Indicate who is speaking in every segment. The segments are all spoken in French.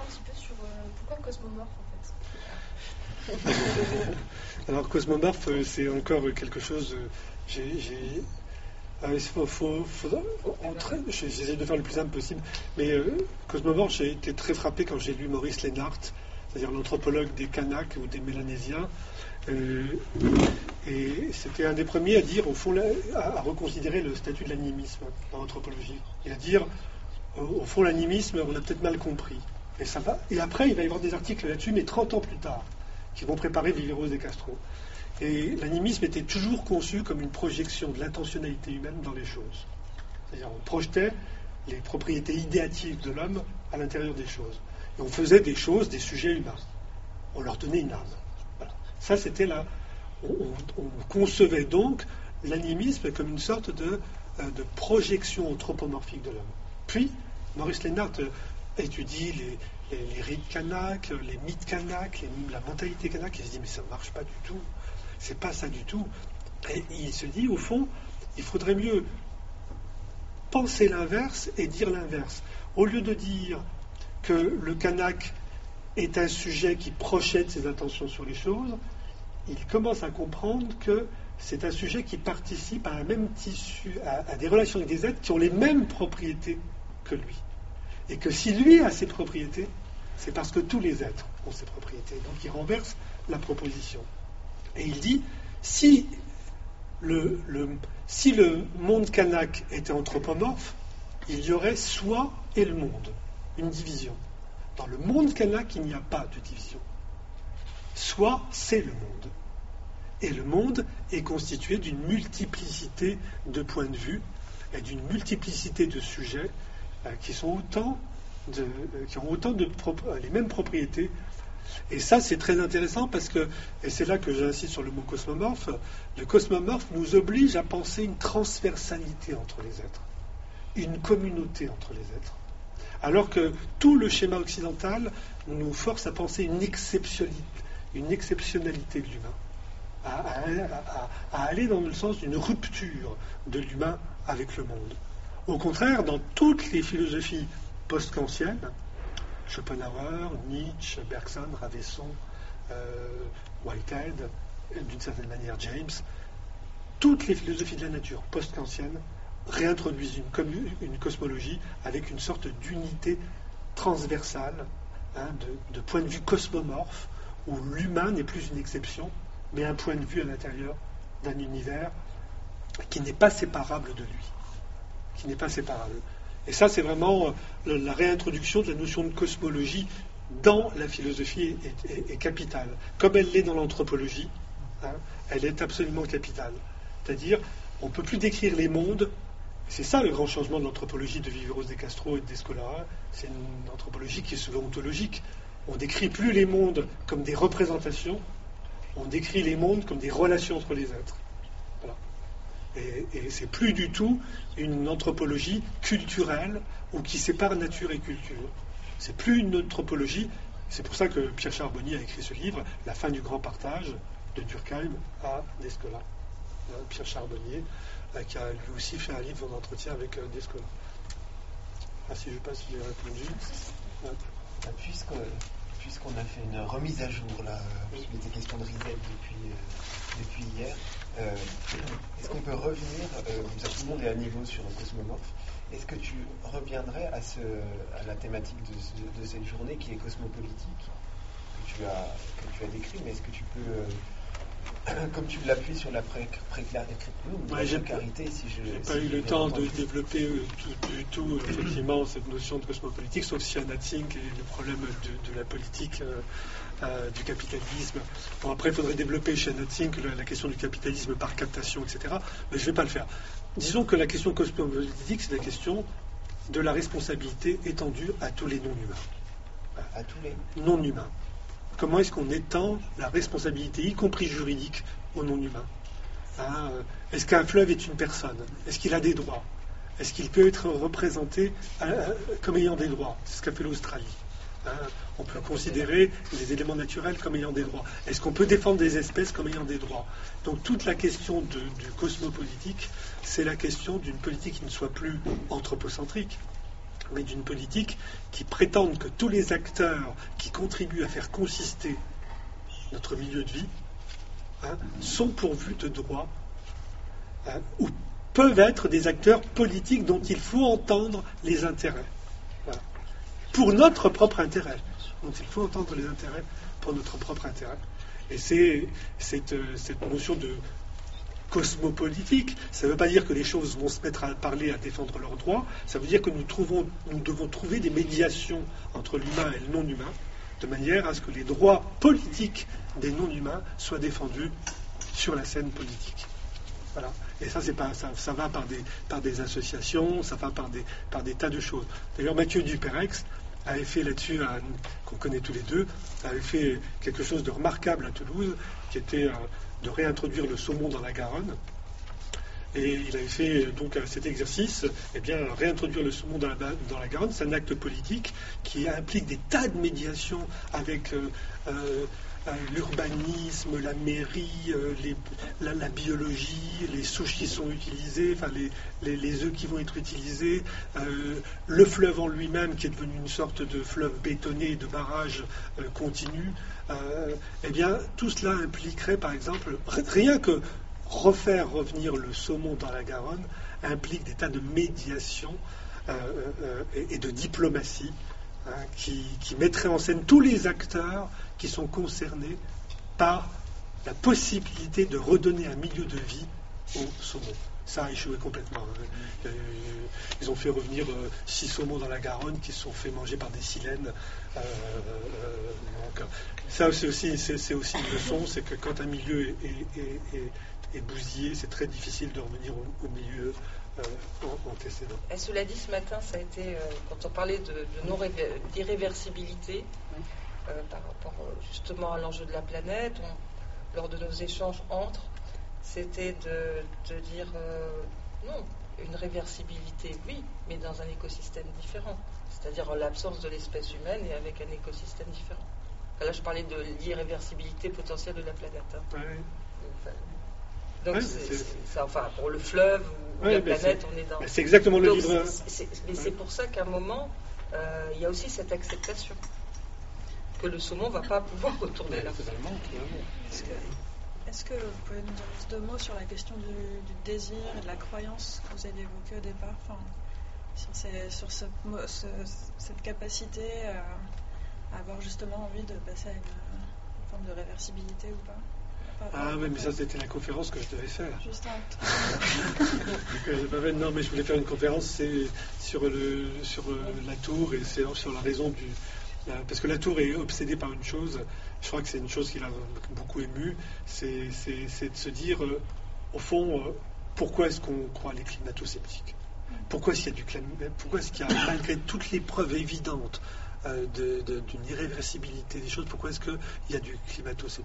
Speaker 1: petit peu sur pourquoi cosmomorphe en fait.
Speaker 2: Alors cosmomorphe, c'est encore quelque chose. J'essaie de faire le plus simple possible, mais cosmomorphe, j'ai été très frappé quand j'ai lu Maurice Lennart, c'est-à-dire l'anthropologue des Kanaks ou des Mélanésiens. Et c'était un des premiers à dire, au fond, à reconsidérer le statut de l'animisme dans l'anthropologie. Et à dire, au fond, l'animisme, on a peut-être mal compris. Et ça va. Et après, il va y avoir des articles là-dessus, mais 30 ans plus tard, qui vont préparer Viveros de Castro. Et l'animisme était toujours conçu comme une projection de l'intentionnalité humaine dans les choses. C'est-à-dire, on projetait les propriétés idéatives de l'homme à l'intérieur des choses. Et on faisait des choses, des sujets humains. On leur donnait une âme. Voilà. Ça, c'était là. On concevait donc l'animisme comme une sorte de projection anthropomorphique de l'homme. Puis, Maurice Lennart étudie les rites kanaks, les mythes kanaks, la mentalité kanak, il se dit mais ça ne marche pas du tout, c'est pas ça du tout. Et il se dit au fond, il faudrait mieux penser l'inverse et dire l'inverse. Au lieu de dire que le kanak est un sujet qui projette ses intentions sur les choses, il commence à comprendre que c'est un sujet qui participe à un même tissu, à des relations avec des êtres qui ont les mêmes propriétés que lui. Et que si lui a ses propriétés, c'est parce que tous les êtres ont ces propriétés. Donc il renverse la proposition. Et il dit, si le monde kanak était anthropomorphe, il y aurait soi et le monde, une division. Dans le monde kanak, il n'y a pas de division. Soi, c'est le monde. Et le monde est constitué d'une multiplicité de points de vue et d'une multiplicité de sujets qui ont les mêmes propriétés. Et ça, c'est très intéressant parce que, et c'est là que j'insiste sur le mot cosmomorphe, le cosmomorphe nous oblige à penser une transversalité entre les êtres, une communauté entre les êtres. Alors que tout le schéma occidental nous force à penser une exceptionnalité de l'humain, à aller dans le sens d'une rupture de l'humain avec le monde. Au contraire, dans toutes les philosophies post-kantiennes, Schopenhauer, Nietzsche, Bergson, Ravesson, Whitehead, d'une certaine manière James, toutes les philosophies de la nature post-kantiennes réintroduisent une cosmologie avec une sorte d'unité transversale, de point de vue cosmomorphe, où l'humain n'est plus une exception, mais un point de vue à l'intérieur d'un univers qui n'est pas séparable de lui. Qui n'est pas séparable. Et ça, c'est vraiment la réintroduction de la notion de cosmologie dans la philosophie est capitale. Comme elle l'est dans l'anthropologie, elle est absolument capitale. C'est-à-dire, on ne peut plus décrire les mondes. C'est ça le grand changement de l'anthropologie de Viveros de Castro et de Descola. C'est une anthropologie qui est souvent ontologique. On ne décrit plus les mondes comme des représentations, on décrit les mondes comme des relations entre les êtres. Voilà. Et c'est plus du tout une anthropologie culturelle ou qui sépare nature et culture. C'est plus une anthropologie. C'est pour ça que Pierre Charbonnier a écrit ce livre, La fin du grand partage, de Durkheim à Descola. Pierre Charbonnier, qui a lui aussi fait un livre d'entretien avec Descola. Si je ne sais pas si j'ai répondu.
Speaker 3: Puisqu'on a fait une remise à jour, là, il était question de reset depuis hier, est-ce qu'on peut revenir, tout le monde est à niveau sur le cosmomorphe, est-ce que tu reviendrais à la thématique de cette journée qui est cosmopolitique, que tu as décrit, mais est-ce que tu peux, comme tu l'appuies sur la précarité, si je
Speaker 2: n'ai pas eu le temps de développer du tout effectivement cette notion de cosmopolitique, sauf si Anna Tsing et le problème de la politique du capitalisme. Bon, après, il faudrait développer chez Anna Tsing la question du capitalisme par captation, etc. Mais je ne vais pas le faire. Disons que la question cosmopolitique, c'est la question de la responsabilité étendue à tous les non-humains.
Speaker 3: À tous les
Speaker 2: non-humains. Comment est-ce qu'on étend la responsabilité, y compris juridique, aux non-humains ? Est-ce qu'un fleuve est une personne ? Est-ce qu'il a des droits ? Est-ce qu'il peut être représenté comme ayant des droits ? C'est ce qu'a fait l'Australie. On peut considérer les éléments naturels comme ayant des droits. Est-ce qu'on peut défendre des espèces comme ayant des droits ? Donc toute la question du cosmopolitique, c'est la question d'une politique qui ne soit plus anthropocentrique, mais d'une politique qui prétende que tous les acteurs qui contribuent à faire consister notre milieu de vie sont pourvus de droits ou peuvent être des acteurs politiques dont il faut entendre les intérêts. Voilà. Pour notre propre intérêt. Dont il faut entendre les intérêts pour notre propre intérêt. Et c'est cette notion de cosmopolitique. Ça ne veut pas dire que les choses vont se mettre à parler, à défendre leurs droits. Ça veut dire que nous devons trouver des médiations entre l'humain et le non-humain, de manière à ce que les droits politiques des non-humains soient défendus sur la scène politique. Voilà. Et ça, ça va par des associations, ça va par des tas de choses. D'ailleurs, Mathieu Duperex avait fait là-dessus, qu'on connaît tous les deux, avait fait quelque chose de remarquable à Toulouse, qui était de réintroduire le saumon dans la Garonne. Et il avait fait donc cet exercice, réintroduire le saumon dans la Garonne, c'est un acte politique qui implique des tas de médiations avec l'urbanisme, la mairie, la biologie, les souches qui sont utilisées, enfin les œufs qui vont être utilisés, le fleuve en lui-même qui est devenu une sorte de fleuve bétonné de barrage continu. Tout cela impliquerait, par exemple, rien que refaire revenir le saumon dans la Garonne implique des tas de médiation et de diplomatie qui mettraient en scène tous les acteurs qui sont concernés par la possibilité de redonner un milieu de vie au saumon. Ça a échoué complètement. Ils ont fait revenir 6 saumons dans la Garonne qui se sont fait manger par des silènes. Donc, ça c'est aussi une leçon, c'est que quand un milieu est bousillé, c'est très difficile de revenir au milieu antécédent.
Speaker 4: Et cela dit, ce matin, ça a été, quand on parlait d'irréversibilité, par rapport justement à l'enjeu de la planète, lors de nos échanges c'était de dire non, une réversibilité, oui, mais dans un écosystème différent, c'est-à-dire en l'absence de l'espèce humaine et avec un écosystème différent. Là, je parlais de l'irréversibilité potentielle de la planète. Donc, pour le fleuve ou la planète, on est dans.
Speaker 2: C'est exactement le livre.
Speaker 4: Mais c'est pour ça qu'à un moment, il y a aussi cette acceptation que le saumon ne va pas pouvoir retourner là.
Speaker 5: Est-ce que vous pouvez nous dire juste 2 mots sur la question du désir et de la croyance que vous avez évoquée au départ, sur cette capacité à avoir justement envie de passer à une forme de réversibilité ou pas?
Speaker 2: Mais ça c'était la conférence que je devais faire.
Speaker 5: Juste un
Speaker 2: Non, mais je voulais faire une conférence sur la tour et c'est sur la raison du... Parce que la tour est obsédée par une chose, je crois que c'est une chose qui l'a beaucoup ému, c'est de se dire, au fond, pourquoi est-ce qu'on croit les climato-sceptiques ? Pourquoi est-ce qu'il y a, malgré toutes les preuves évidentes d'une irréversibilité des choses, pourquoi est-ce qu'il y a du climato-scepticisme ?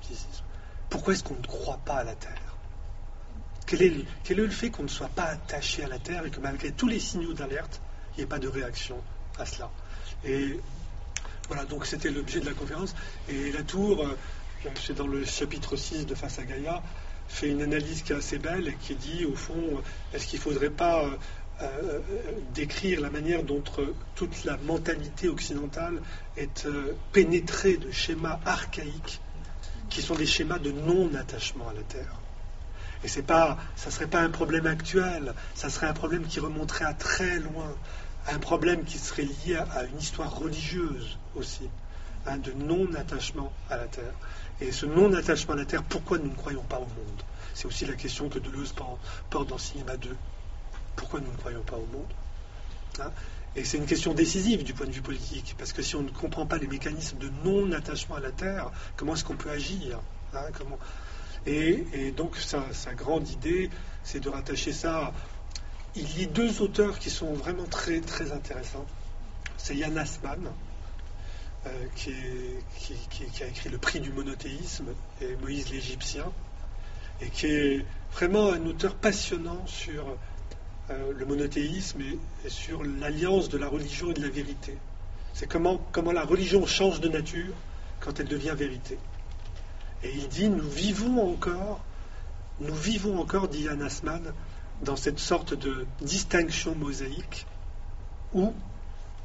Speaker 2: Pourquoi est-ce qu'on ne croit pas à la Terre ? Quel est le fait qu'on ne soit pas attaché à la Terre et que malgré tous les signaux d'alerte, il n'y ait pas de réaction à cela ? Et voilà, donc c'était l'objet de la conférence. Et la tour, c'est dans le chapitre 6 de Face à Gaïa, fait une analyse qui est assez belle et qui dit, au fond, est-ce qu'il ne faudrait pas décrire la manière dont toute la mentalité occidentale est pénétrée de schémas archaïques qui sont des schémas de non-attachement à la Terre. Et ça ne serait pas un problème actuel, ça serait un problème qui remonterait à très loin, un problème qui serait lié à une histoire religieuse aussi, de non-attachement à la Terre. Et ce non-attachement à la Terre, pourquoi nous ne croyons pas au monde ? C'est aussi la question que Deleuze porte dans Cinéma 2. Pourquoi nous ne croyons pas au monde ? Et c'est une question décisive du point de vue politique, parce que si on ne comprend pas les mécanismes de non-attachement à la Terre, comment est-ce qu'on peut agir ? Et donc sa grande idée, c'est de rattacher ça. Il y a 2 auteurs qui sont vraiment très, très intéressants. C'est Yann Assmann, qui a écrit Le Prix du monothéisme, et Moïse l'Égyptien, et qui est vraiment un auteur passionnant sur le monothéisme et sur l'alliance de la religion et de la vérité. C'est comment la religion change de nature quand elle devient vérité. Et il dit, nous vivons encore, dit Yann Assmann, dans cette sorte de distinction mosaïque où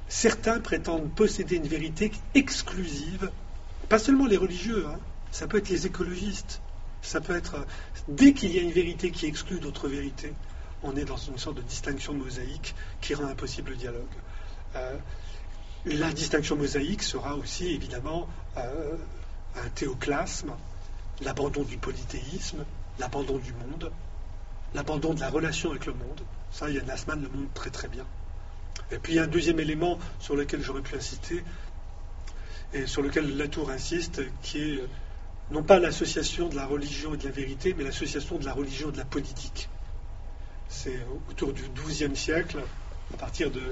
Speaker 2: certains prétendent posséder une vérité exclusive, pas seulement les religieux, hein, ça peut être les écologistes, ça peut être... Dès qu'il y a une vérité qui exclut d'autres vérités, on est dans une sorte de distinction mosaïque qui rend impossible le dialogue. La distinction mosaïque sera aussi évidemment un théoclasme, l'abandon du polythéisme, l'abandon du monde, l'abandon de la relation avec le monde. Ça, Yann Assmann le montre très très bien. Et puis il y a un deuxième élément sur lequel j'aurais pu insister, et sur lequel Latour insiste, qui est non pas l'association de la religion et de la vérité, mais l'association de la religion et de la politique. C'est autour du XIIe siècle, à partir de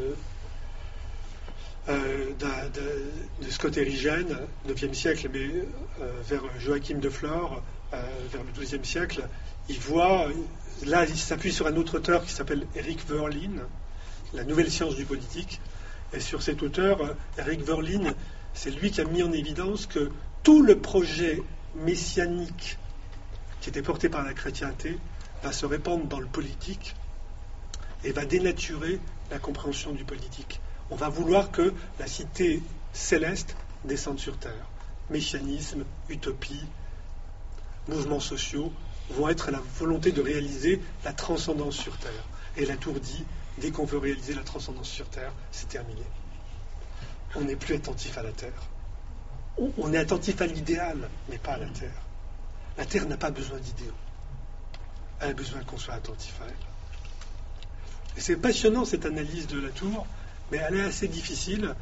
Speaker 2: Scott Erigen, 9e siècle, mais vers Joachim de Flore, vers le XIIe siècle, il voit, là il s'appuie sur un autre auteur qui s'appelle Eric Verlin, La nouvelle science du politique, et sur cet auteur, Eric Verlin, c'est lui qui a mis en évidence que tout le projet messianique qui était porté par la chrétienté va se répandre dans le politique et va dénaturer la compréhension du politique. On va vouloir que la cité céleste descende sur terre. Messianisme, utopie, mouvements sociaux vont être la volonté de réaliser la transcendance sur terre. Et Latour dit, dès qu'on veut réaliser la transcendance sur terre, c'est terminé. On n'est plus attentif à la terre. On est attentif à l'idéal, mais pas à la terre. La terre n'a pas besoin d'idéaux. Elle a besoin qu'on soit attentif à elle. Et c'est passionnant cette analyse de Latour, mais elle est assez difficile.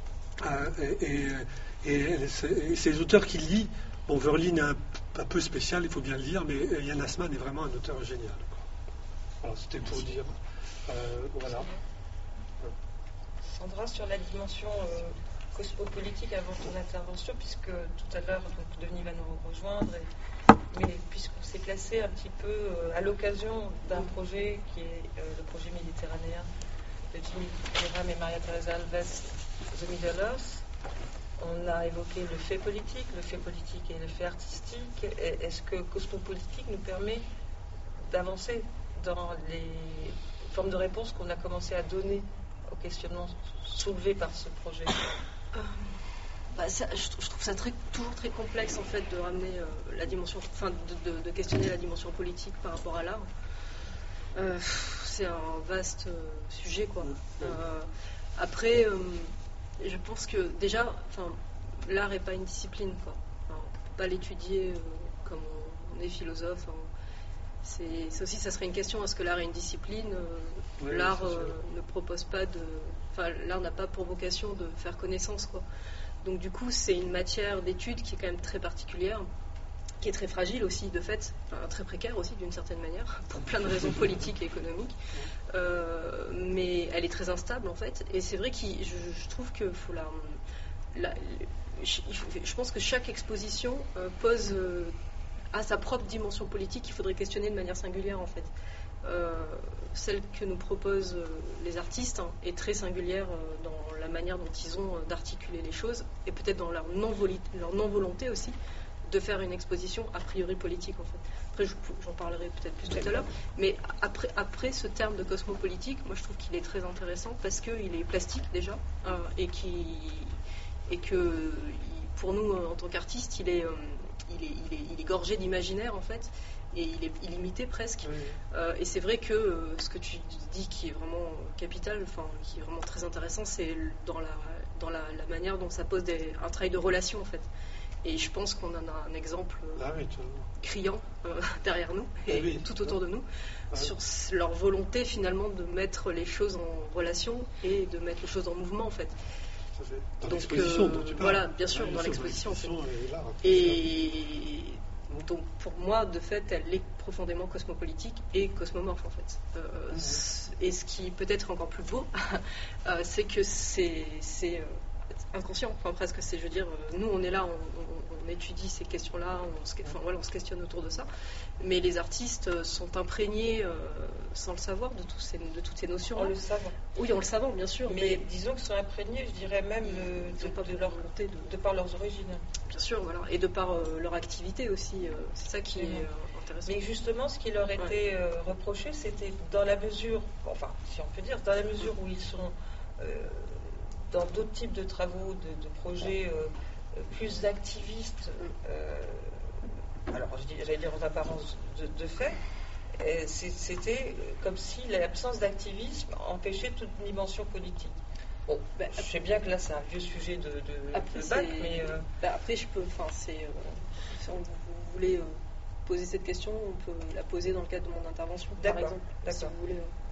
Speaker 2: Et ces auteurs qu'il lit, bon, Verlin est un peu spécial, il faut bien le dire, mais Yann Assmann est vraiment un auteur génial. Voilà, c'était pour dire. Voilà.
Speaker 4: Sandra, sur la dimension cosmopolitique avant ton intervention, puisque tout à l'heure, Denis va nous rejoindre, mais puisqu'on s'est placé un petit peu à l'occasion d'un projet qui est le projet méditerranéen de Jimmy Graham et Maria-Teresa Alves, The Middle Earth, on a évoqué le fait politique et le fait artistique. Est-ce que cosmopolitique nous permet d'avancer dans les formes de réponses qu'on a commencé à donner aux questionnements soulevés par ce projet?
Speaker 6: Je trouve ça toujours très complexe en fait de ramener la dimension, enfin de questionner la dimension politique par rapport à l'art. C'est un vaste sujet quoi. Après, je pense que déjà, l'art n'est pas une discipline quoi. On ne peut pas l'étudier comme on est philosophe. C'est aussi, ça serait une question, est-ce que l'art est une discipline? L'art ne propose pas l'art n'a pas pour vocation de faire connaissance, quoi. Donc du coup, c'est une matière d'étude qui est quand même très particulière, qui est très fragile aussi, de fait, très précaire aussi, d'une certaine manière, pour plein de raisons politiques et économiques. Mais elle est très instable, en fait. Et c'est vrai que je trouve que faut je pense que chaque exposition pose... à sa propre dimension politique qu'il faudrait questionner de manière singulière en fait. Celle que nous proposent les artistes est très singulière dans la manière dont ils ont d'articuler les choses et peut-être dans leur non-volonté aussi de faire une exposition a priori politique en fait. Après j'en parlerai peut-être plus tout à l'heure, mais après ce terme de cosmopolitique, moi je trouve qu'il est très intéressant parce qu'il est plastique déjà et que pour nous en tant qu'artistes il est gorgé d'imaginaire en fait et il est illimité presque. Et c'est vrai que ce que tu dis qui est vraiment capital, qui est vraiment très intéressant, c'est dans la manière dont ça pose un travail de relation en fait. Et je pense qu'on en a un exemple criant derrière nous et tout autour de nous sur leur volonté finalement de mettre les choses en relation et de mettre les choses en mouvement en fait.
Speaker 2: Dans l'exposition dont tu parles.
Speaker 6: Voilà, bien sûr, dans l'exposition. Et donc, pour moi, de fait, elle est profondément cosmopolitique et cosmomorphe, en fait. Et ce qui peut être encore plus beau, c'est que c'est inconscient, presque. Je veux dire, nous, on est là, on étudie ces questions-là, on se questionne autour de ça. Mais les artistes sont imprégnés, sans le savoir, de toutes ces notions.
Speaker 4: En le savant.
Speaker 6: Oui, en le savant, bien sûr.
Speaker 4: Mais disons qu'ils sont imprégnés, je dirais même, de par leurs origines.
Speaker 6: Bien sûr, voilà. Et de par leur activité aussi. C'est ça qui est intéressant.
Speaker 4: Mais justement, ce qui leur était reproché, c'était dans la mesure, si on peut dire, dans la mesure où ils sont dans d'autres types de travaux, de projets plus activistes, alors j'allais dire en apparence de fait, c'était comme si l'absence d'activisme empêchait toute dimension politique. Bon, je sais bien que là c'est un vieux sujet de bac, mais...
Speaker 6: Après, je peux... si vous voulez poser cette question, on peut la poser dans le cadre de mon intervention, par exemple. Si vous voulez...